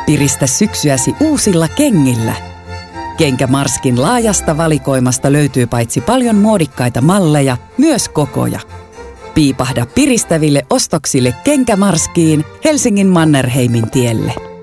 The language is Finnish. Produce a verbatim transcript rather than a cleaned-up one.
Piristä syksyäsi uusilla kengillä. Kenkämarskin laajasta valikoimasta löytyy paitsi paljon muodikkaita malleja, myös kokoja. Piipahda piristäville ostoksille Kenkämarskiin Helsingin Mannerheimin tielle.